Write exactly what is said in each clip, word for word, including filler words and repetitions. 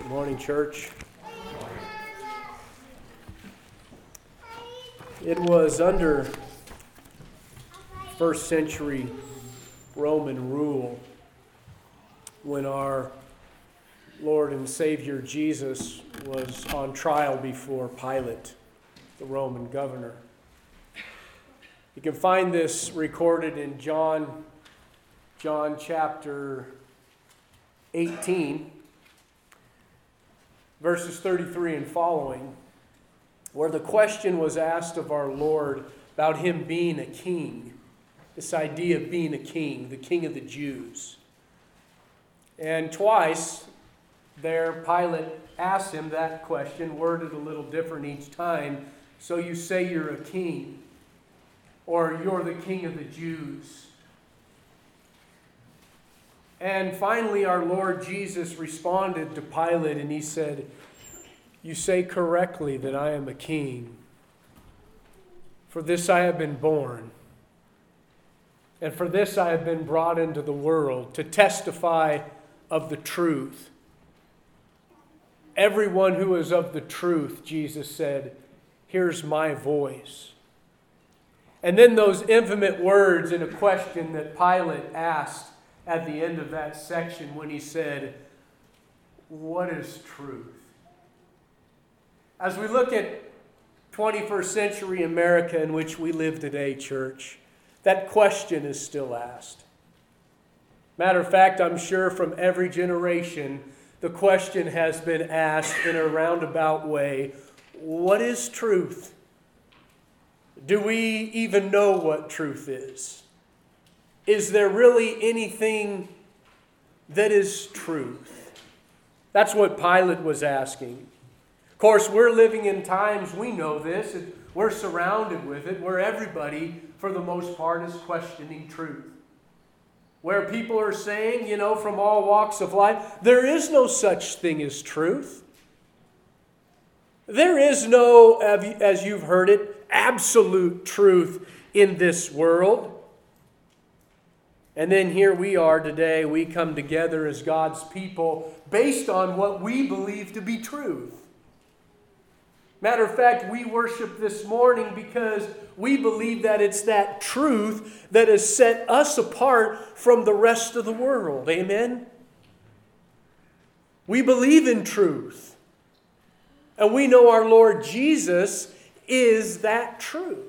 Good morning, church. It was under first century Roman rule when our Lord and Savior Jesus was on trial before Pilate, the Roman governor. You can find this recorded in John, John chapter eighteen, verses thirty-three and following, where the question was asked of our Lord about him being a king, this idea of being a king, the king of the Jews. And twice there, Pilate asked him that question, worded a little different each time. So you say you're a king, or you're the king of the Jews. And finally, our Lord Jesus responded to Pilate and he said, "You say correctly that I am a king. For this I have been born. And for this I have been brought into the world, to testify of the truth. Everyone who is of the truth," Jesus said, "hears my voice." And then those infamous words in a question that Pilate asked at the end of that section when he said, "What is truth?" As we look at twenty-first century America in which we live today, church, that question is still asked. Matter of fact, I'm sure from every generation, the question has been asked in a roundabout way, what is truth? Do we even know what truth is? Is there really anything that is truth? That's what Pilate was asking. Of course, we're living in times, we know this, and we're surrounded with it, where everybody, for the most part, is questioning truth. Where people are saying, you know, from all walks of life, there is no such thing as truth. There is no, as you've heard it, absolute truth in this world. And then here we are today, we come together as God's people based on what we believe to be truth. Matter of fact, we worship this morning because we believe that it's that truth that has set us apart from the rest of the world. Amen? We believe in truth. And we know our Lord Jesus is that truth.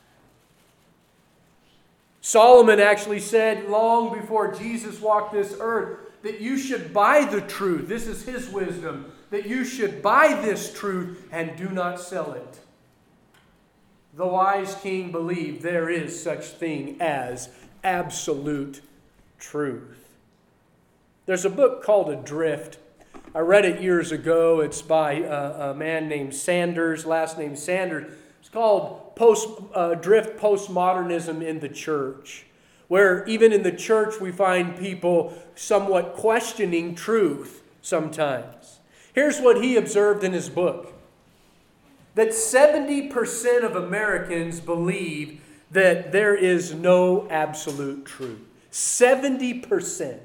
Solomon actually said long before Jesus walked this earth that you should buy the truth. This is his wisdom. That you should buy this truth and do not sell it. The wise king believed there is such thing as absolute truth. There's a book called Adrift. I read it years ago. It's by a, a man named Sanders, last name Sanders. It's called Post uh, Drift Postmodernism in the Church, where even in the church we find people somewhat questioning truth sometimes. Here's what he observed in his book. That seventy percent of Americans believe that there is no absolute truth. seventy percent.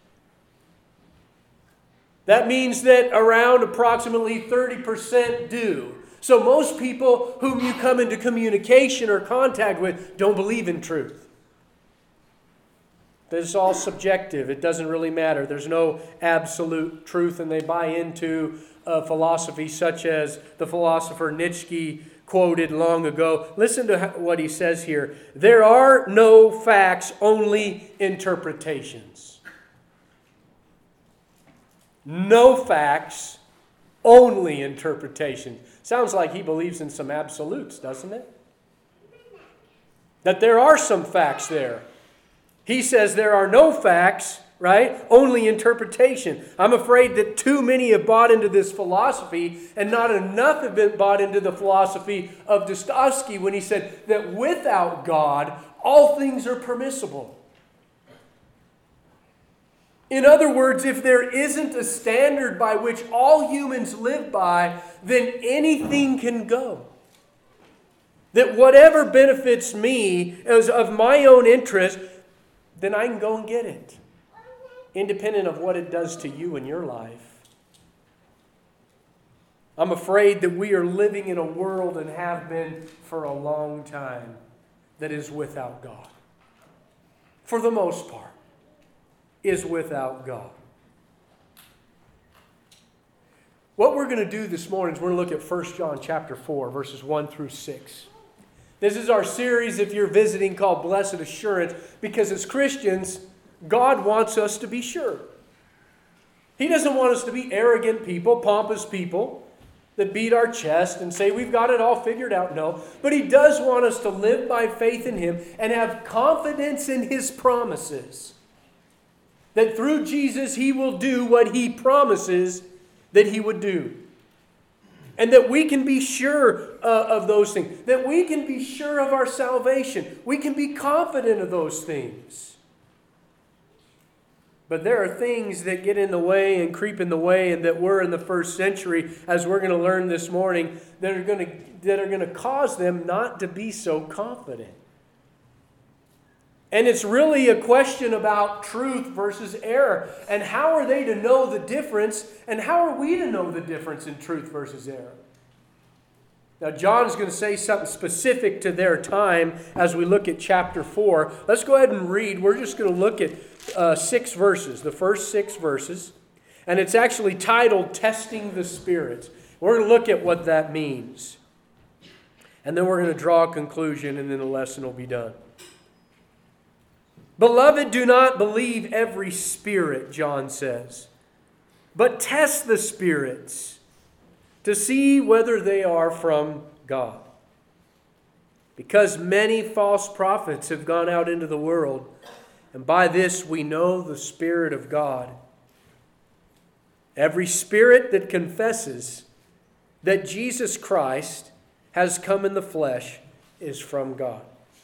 That means that around approximately thirty percent do. So most people whom you come into communication or contact with don't believe in truth. This is all subjective. It doesn't really matter. There's no absolute truth, and they buy into a philosophy such as the philosopher Nietzsche quoted long ago. Listen to what he says here. There are no facts, only interpretations. No facts, only interpretation. Sounds like he believes in some absolutes, doesn't it? That there are some facts there. He says there are no facts, right? Only interpretation. I'm afraid that too many have bought into this philosophy, and not enough have been bought into the philosophy of Dostoevsky when he said that without God, all things are permissible. In other words, if there isn't a standard by which all humans live by, then anything can go. That whatever benefits me is of my own interest, then I can go and get it, independent of what it does to you in your life. I'm afraid that we are living in a world, and have been for a long time, that is without God. For the most part, is without God. What we're going to do this morning is we're going to look at First John chapter four, verses one through six. This is our series, if you're visiting, called Blessed Assurance, because as Christians, God wants us to be sure. He doesn't want us to be arrogant people, pompous people, that beat our chest and say we've got it all figured out. No. But He does want us to live by faith in Him and have confidence in His promises. That through Jesus He will do what He promises that He would do. And that we can be sure uh, of those things. That we can be sure of our salvation. We can be confident of those things. But there are things that get in the way and creep in the way, and that were in the first century, as we're going to learn this morning, that are going to, that are going to cause them not to be so confident. And it's really a question about truth versus error. And how are they to know the difference? And how are we to know the difference in truth versus error? Now, John is going to say something specific to their time as we look at chapter four. Let's go ahead and read. We're just going to look at uh, six verses, the first six verses. And it's actually titled Testing the Spirits. We're going to look at what that means. And then we're going to draw a conclusion, and then the lesson will be done. Beloved, do not believe every spirit, John says, but test the spirits to see whether they are from God. Because many false prophets have gone out into the world, and by this we know the Spirit of God. Every spirit that confesses that Jesus Christ has come in the flesh is from God.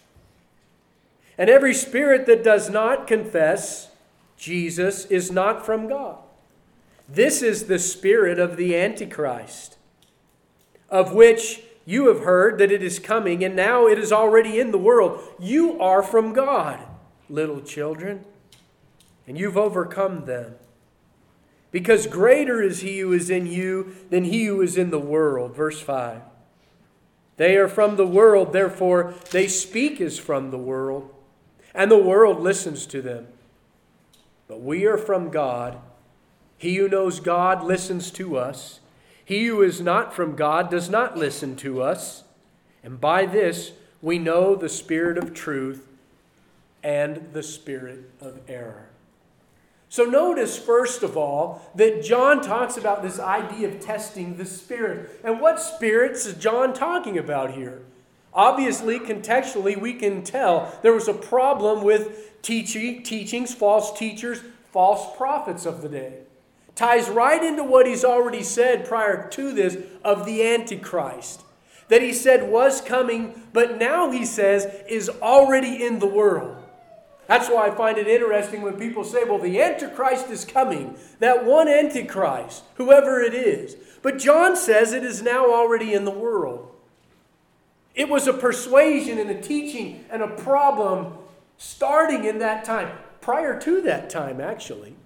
And every spirit that does not confess Jesus is not from God. This is the spirit of the Antichrist, of which you have heard that it is coming, and now it is already in the world. You are from God, little children, and you've overcome them. Because greater is He who is in you than he who is in the world. Verse five. They are from the world, therefore they speak as from the world, and the world listens to them. But we are from God. He who knows God listens to us. He who is not from God does not listen to us. And by this we know the spirit of truth and the spirit of error. So notice, first of all, that John talks about this idea of testing the spirit. And what spirits is John talking about here? Obviously, contextually, we can tell there was a problem with teaching, teachings, false teachers, false prophets of the day. Ties right into what he's already said prior to this of the Antichrist. That he said was coming, but now he says is already in the world. That's why I find it interesting when people say, well, the Antichrist is coming. That one Antichrist, whoever it is. But John says it is now already in the world. It was a persuasion and a teaching and a problem starting in that time. Prior to that time, actually.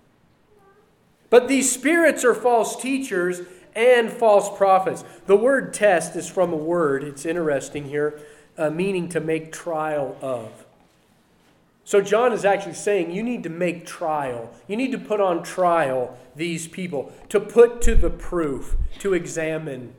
But these spirits are false teachers and false prophets. The word test is from a word, it's interesting here, uh, meaning to make trial of. So John is actually saying you need to make trial. You need to put on trial these people, to put to the proof, to examine.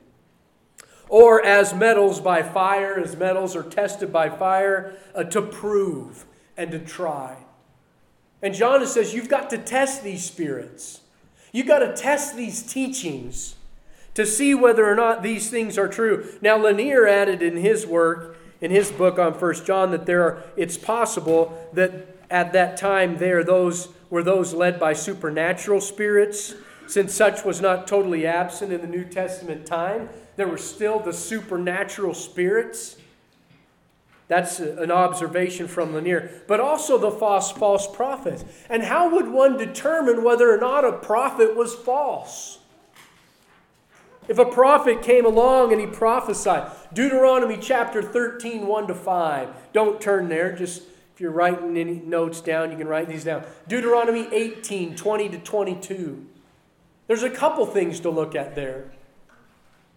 Or as metals by fire, as metals are tested by fire, uh, to prove and to try. And John says you've got to test these spirits. You've got to test these teachings to see whether or not these things are true. Now Lanier added in his work, in his book on First John, that there are, it's possible that at that time there those were those led by supernatural spirits, since such was not totally absent in the New Testament time. There were still the supernatural spirits. That's an observation from Lanier. But also the false, false prophets. And how would one determine whether or not a prophet was false? If a prophet came along and he prophesied, Deuteronomy chapter thirteen, one to five. Don't turn there. Just if you're writing any notes down, you can write these down. Deuteronomy eighteen, twenty to twenty-two. There's a couple things to look at there.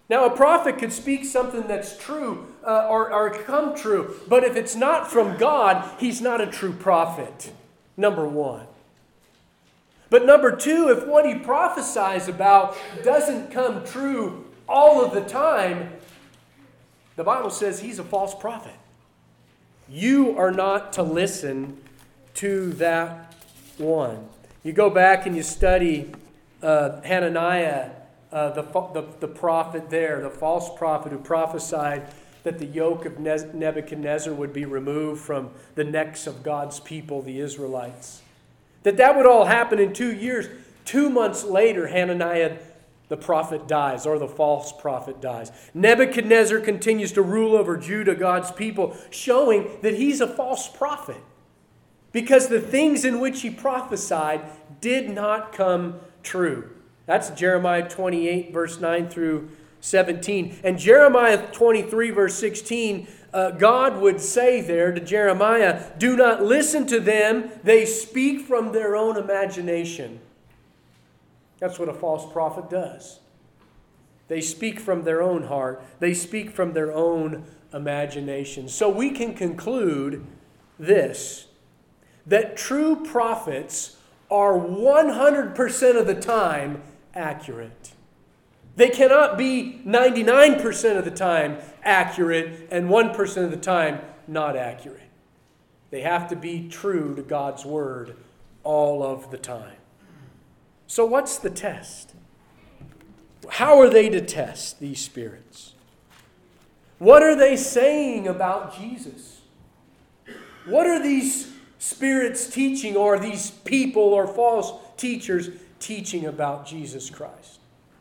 Now, a prophet could speak something that's true uh, or, or come true, but if it's not from God, he's not a true prophet, number one. But number two, if what he prophesies about doesn't come true all of the time, the Bible says he's a false prophet. You are not to listen to that one. You go back and you study uh, Hananiah, uh, the, the, the prophet there, the false prophet who prophesied that the yoke of Nebuchadnezzar would be removed from the necks of God's people, the Israelites. That that would all happen in two years. Two months later, Hananiah, the prophet, dies, or the false prophet dies. Nebuchadnezzar continues to rule over Judah, God's people, showing that he's a false prophet. Because the things in which he prophesied did not come true. That's Jeremiah twenty-eight, verse nine through seventeen. And Jeremiah twenty-three, verse sixteen, uh, God would say there to Jeremiah, do not listen to them. They speak from their own imagination. That's what a false prophet does. They speak from their own heart. They speak from their own imagination. So we can conclude this, that true prophets are one hundred percent of the time accurate. They cannot be ninety-nine percent of the time accurate and one percent of the time not accurate. They have to be true to God's word all of the time. So what's the test? How are they to test these spirits? What are they saying about Jesus? What are these spirits teaching, or these people or false teachers teaching about Jesus Christ?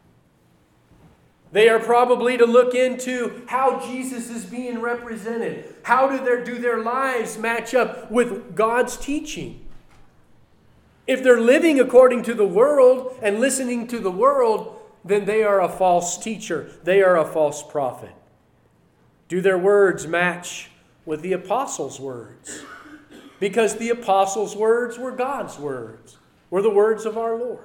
They are probably to look into how Jesus is being represented. How do their, do their lives match up with God's teaching? If they're living according to the world and listening to the world, then they are a false teacher. They are a false prophet. Do their words match with the apostles' words? Because the apostles' words were God's words, were the words of our Lord.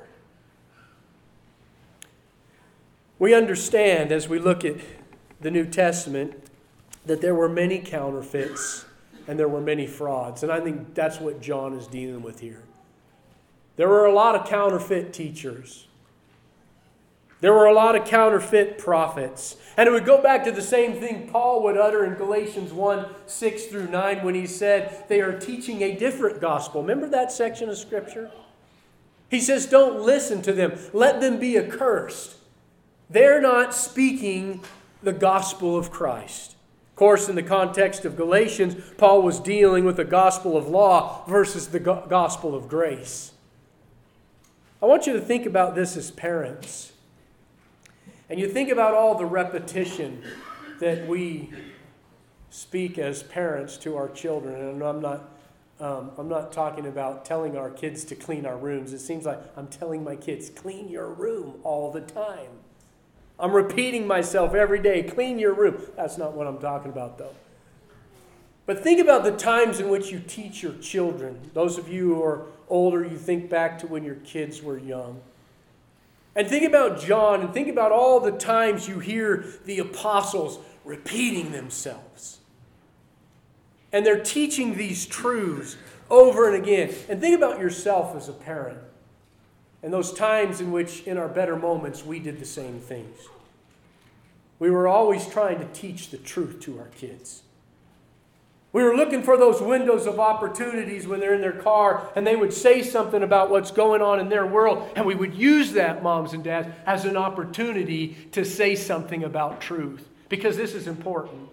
We understand as we look at the New Testament that there were many counterfeits and there were many frauds. And I think that's what John is dealing with here. There were a lot of counterfeit teachers. There were a lot of counterfeit prophets. And it would go back to the same thing Paul would utter in Galatians one, six through nine when he said they are teaching a different gospel. Remember that section of Scripture? He says, don't listen to them. Let them be accursed. They're not speaking the gospel of Christ. Of course, in the context of Galatians, Paul was dealing with the gospel of law versus the go- gospel of grace. I want you to think about this as parents. And you think about all the repetition that we speak as parents to our children. And I'm not, um, I'm not talking about telling our kids to clean our rooms. It seems like I'm telling my kids, clean your room all the time. I'm repeating myself every day, clean your room. That's not what I'm talking about, though. But think about the times in which you teach your children. Those of you who are older, you think back to when your kids were young. And think about John, and think about all the times you hear the apostles repeating themselves. And they're teaching these truths over and again. And think about yourself as a parent. And those times in which, in our better moments, we did the same things. We were always trying to teach the truth to our kids. We were looking for those windows of opportunities when they're in their car and they would say something about what's going on in their world. And we would use that, moms and dads, as an opportunity to say something about truth. Because this is important.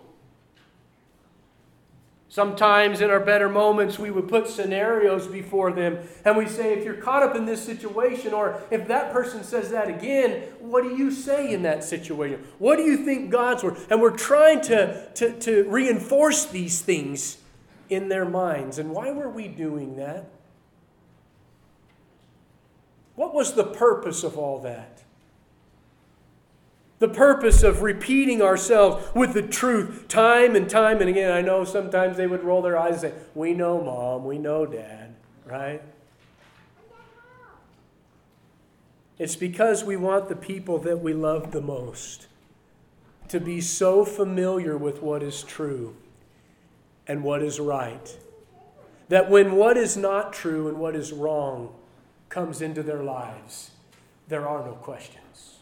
Sometimes in our better moments, we would put scenarios before them and we say, if you're caught up in this situation, or if that person says that again, what do you say in that situation? What do you think God's word? And we're trying to, to, to reinforce these things in their minds. And why were we doing that? What was the purpose of all that? The purpose of repeating ourselves with the truth time and time and again. I know sometimes they would roll their eyes and say, we know, Mom, we know, Dad, right? It's because we want the people that we love the most to be so familiar with what is true and what is right, that when what is not true and what is wrong comes into their lives, there are no questions.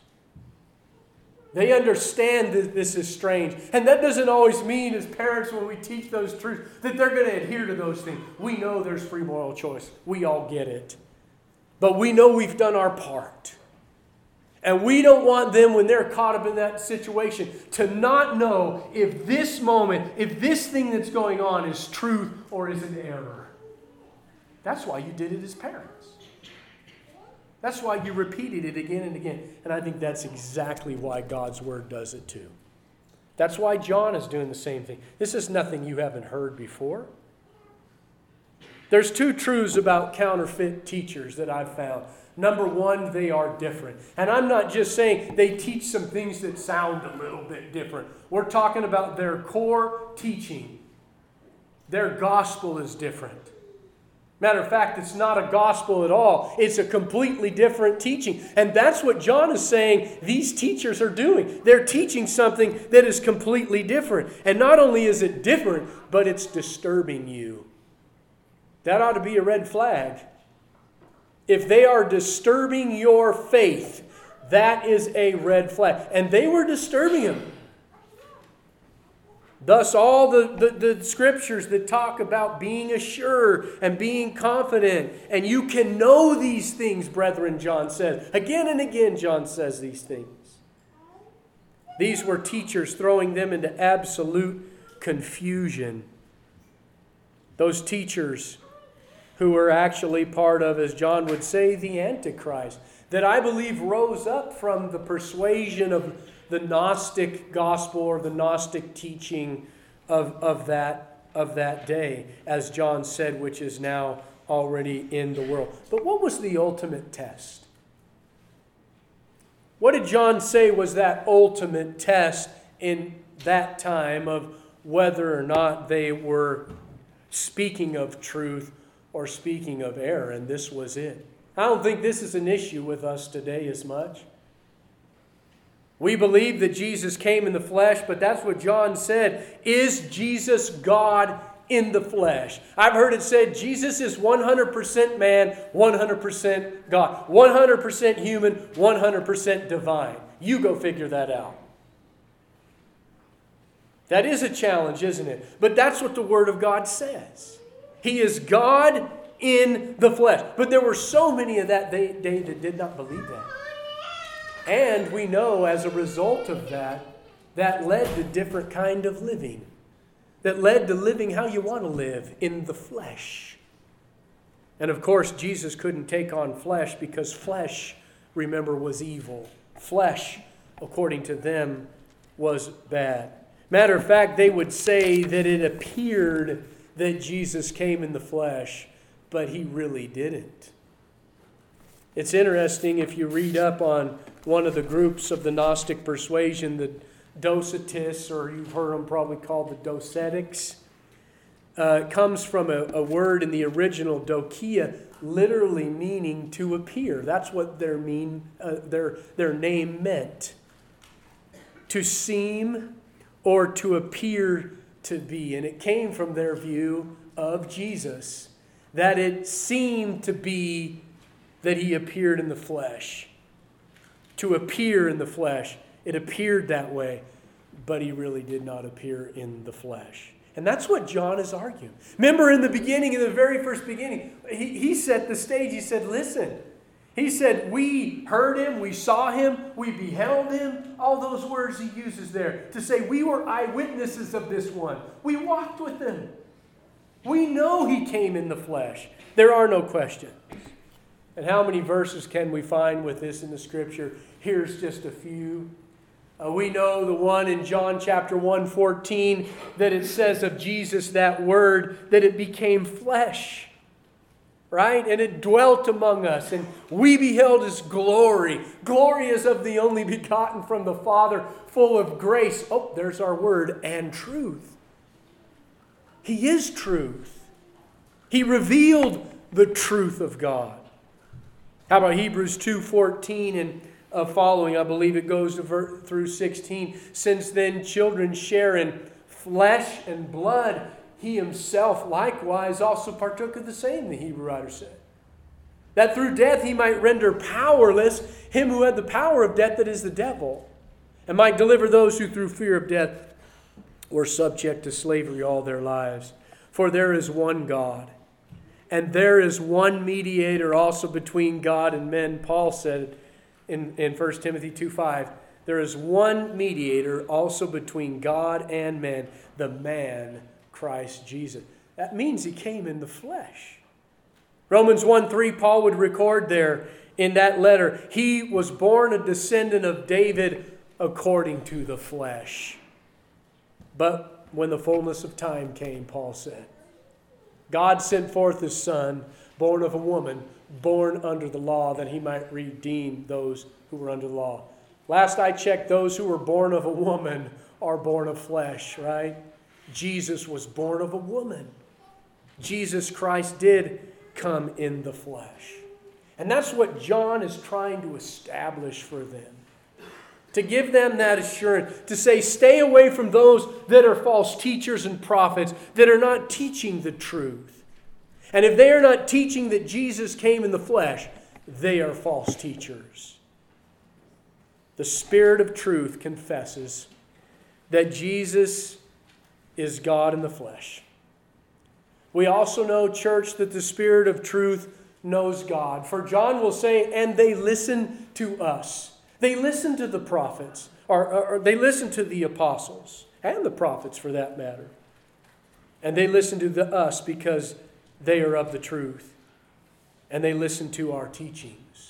They understand that this is strange. And that doesn't always mean, as parents, when we teach those truths, that they're going to adhere to those things. We know there's free moral choice. We all get it. But we know we've done our part. And we don't want them, when they're caught up in that situation, to not know if this moment, if this thing that's going on is truth or is an error. That's why you did it as parents. That's why you repeated it again and again. And I think that's exactly why God's Word does it too. That's why John is doing the same thing. This is nothing you haven't heard before. There's two truths about counterfeit teachers that I've found. Number one, they are different. And I'm not just saying they teach some things that sound a little bit different. We're talking about their core teaching. Their gospel is different. Matter of fact, it's not a gospel at all. It's a completely different teaching. And that's what John is saying these teachers are doing. They're teaching something that is completely different. And not only is it different, but it's disturbing you. That ought to be a red flag. If they are disturbing your faith, that is a red flag. And they were disturbing him. Thus, all the, the, the scriptures that talk about being assured and being confident. And you can know these things, brethren, John says. Again and again, John says these things. These were teachers throwing them into absolute confusion. Those teachers who were actually part of, as John would say, the Antichrist, that I believe rose up from the persuasion of the Gnostic gospel or the Gnostic teaching of, of, that, of that day, as John said, which is now already in the world. But what was the ultimate test? What did John say was that ultimate test in that time of whether or not they were speaking of truth or speaking of error? And this was it. I don't think this is an issue with us today as much. We believe that Jesus came in the flesh, but that's what John said. Is Jesus God in the flesh? I've heard it said Jesus is one hundred percent man, one hundred percent God. one hundred percent human, one hundred percent divine. You go figure that out. That is a challenge, isn't it? But that's what the Word of God says. He is God in the flesh. But there were so many of that day that did not believe that. And we know as a result of that, that led to different kind of living. That led to living how you want to live, in the flesh. And of course, Jesus couldn't take on flesh because flesh, remember, was evil. Flesh, according to them, was bad. Matter of fact, they would say that it appeared that Jesus came in the flesh, but he really didn't. It's interesting if you read up on one of the groups of the Gnostic persuasion, the Docetists, or you've heard them probably called the Docetics. Uh, it comes from a, a word in the original dokia, literally meaning to appear. That's what their mean uh, their their name meant. To seem or to appear to be. And it came from their view of Jesus, that it seemed to be that he appeared in the flesh. To appear in the flesh. It appeared that way, but he really did not appear in the flesh. And that's what John is arguing. Remember in the beginning, in the very first beginning, he, he set the stage. He said, listen. He said, we heard him, we saw him, we beheld him. All those words he uses there to say we were eyewitnesses of this one. We walked with him. We know he came in the flesh. There are no questions. And how many verses can we find with this in the Scripture? Here's just a few. Uh, we know the one in John chapter one fourteen that it says of Jesus, that word, that it became flesh. Right? And it dwelt among us. And we beheld his glory. Glory as of the only begotten from the Father, full of grace. Oh, there's our word, and truth. He is truth. He revealed the truth of God. How about Hebrews two fourteen and uh, following, I believe it goes to ver- through sixteen. Since then children share in flesh and blood, he himself likewise also partook of the same, the Hebrew writer said. That through death he might render powerless him who had the power of death, that is the devil, and might deliver those who through fear of death were subject to slavery all their lives. For there is one God, and there is one mediator also between God and men. Paul said in, in First Timothy two five, there is one mediator also between God and men, the man Christ Jesus. That means he came in the flesh. Romans one three, Paul would record there in that letter, he was born a descendant of David according to the flesh. But when the fullness of time came, Paul said, God sent forth his Son, born of a woman, born under the law, that he might redeem those who were under the law. Last I checked, those who were born of a woman are born of flesh, right? Jesus was born of a woman. Jesus Christ did come in the flesh. And that's what John is trying to establish for them. To give them that assurance, to say, stay away from those that are false teachers and prophets that are not teaching the truth. And if they are not teaching that Jesus came in the flesh, they are false teachers. The Spirit of truth confesses that Jesus is God in the flesh. We also know, church, that the Spirit of truth knows God. For John will say, and they listen to us. They listen to the prophets, or, or, or they listen to the apostles, and the prophets for that matter. And they listen to the, us because they are of the truth. And they listen to our teachings.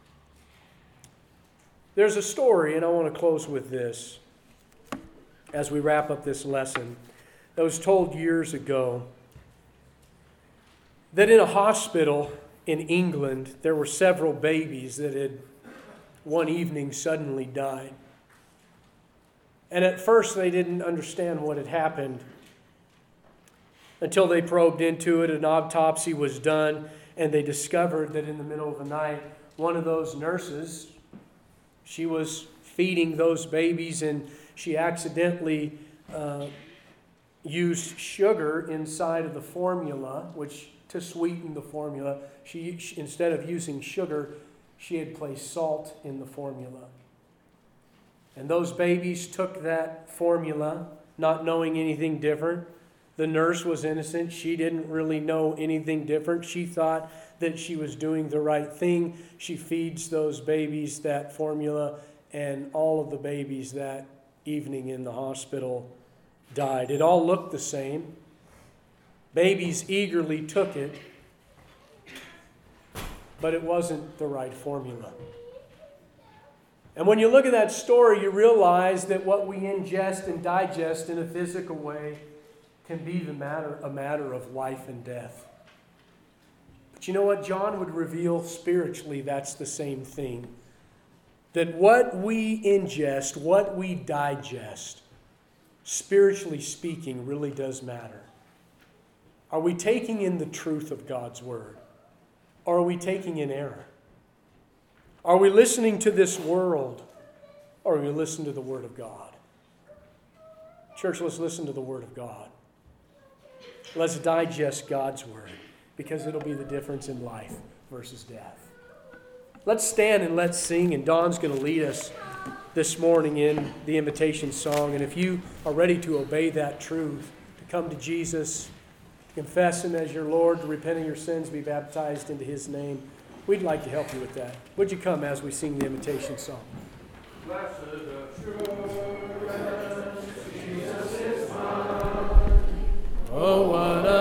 There's a story, and I want to close with this as we wrap up this lesson, that was told years ago, that in a hospital in England, there were several babies that had one evening suddenly died. And at first they didn't understand what had happened until they probed into it. An autopsy was done, and they discovered that in the middle of the night, one of those nurses, she was feeding those babies, and she accidentally uh, used sugar inside of the formula, which to sweeten the formula, she, she instead of using sugar, she had placed salt in the formula. And those babies took that formula, not knowing anything different. The nurse was innocent. She didn't really know anything different. She thought that she was doing the right thing. She feeds those babies that formula, and all of the babies that evening in the hospital died. It all looked the same. Babies eagerly took it, but it wasn't the right formula. And when you look at that story, you realize that what we ingest and digest in a physical way can be the matter, a matter of life and death. But you know what? John would reveal spiritually that's the same thing. That what we ingest, what we digest, spiritually speaking, really does matter. Are we taking in the truth of God's Word? Or are we taking in error? Are we listening to this world? Or are we listening to the Word of God? Church, let's listen to the Word of God. Let's digest God's Word, because it'll be the difference in life versus death. Let's stand and let's sing, and Don's going to lead us this morning in the invitation song. And if you are ready to obey that truth, to come to Jesus, confess Him as your Lord, to repent of your sins, be baptized into His name, we'd like to help you with that. Would you come as we sing the invitation song? Blessed assurance, Jesus is mine. Oh, what